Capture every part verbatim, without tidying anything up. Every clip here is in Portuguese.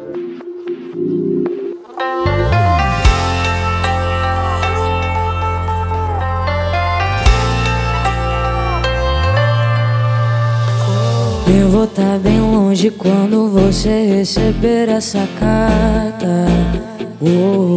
Eu vou tá bem longe quando você receber essa carta. Oh,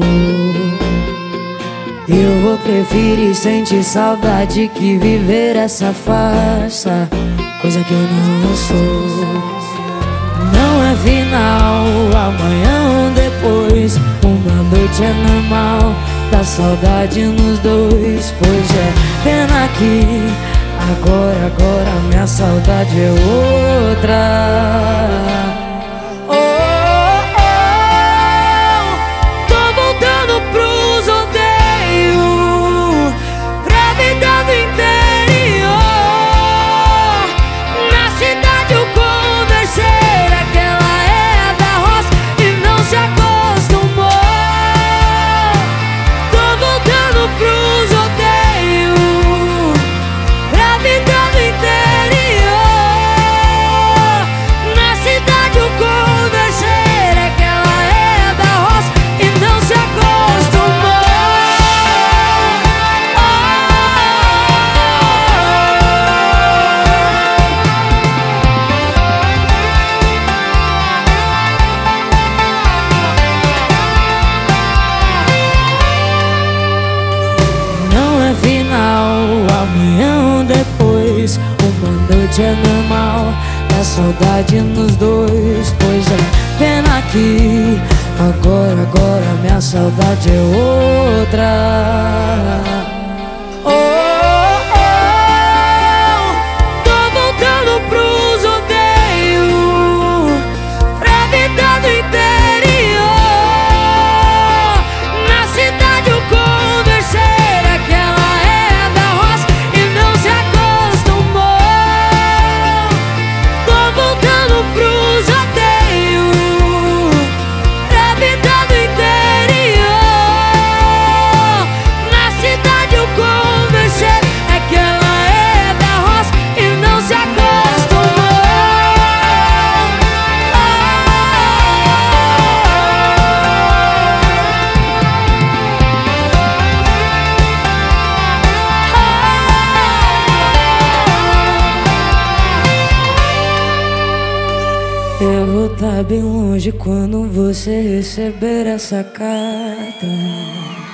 eu vou preferir sentir saudade que viver essa farsa, coisa que eu não sou. Não é final, amanhã ou depois, uma noite é normal, dá saudade nos dois. Pois é, pena que agora, agora minha saudade é outra. Oh, oh, tô voltando pros rodeios, pra vida do interior. Na cidade eu conversei, aquela é da roça e não se acostumou. Tô voltando pros rodeios, pra vida do interior. Na cidade eu conversei, aquela é da roça e não se acostumou. Não é final, amanhã ou depois, uma noite é normal, dá saudade nos dois. Pois é, pena que agora, agora minha saudade é outra. Oh, oh, tô voltando pros rodeios, pra vida do interior. Na cidade eu conversei, aquela é da roça e não se acostumou. Tô voltando pros rodeios, pra vida do interior. Na cidade eu conversei, aquela é da roça e não se acostumou. Eu vou tá bem longe quando você receber essa carta.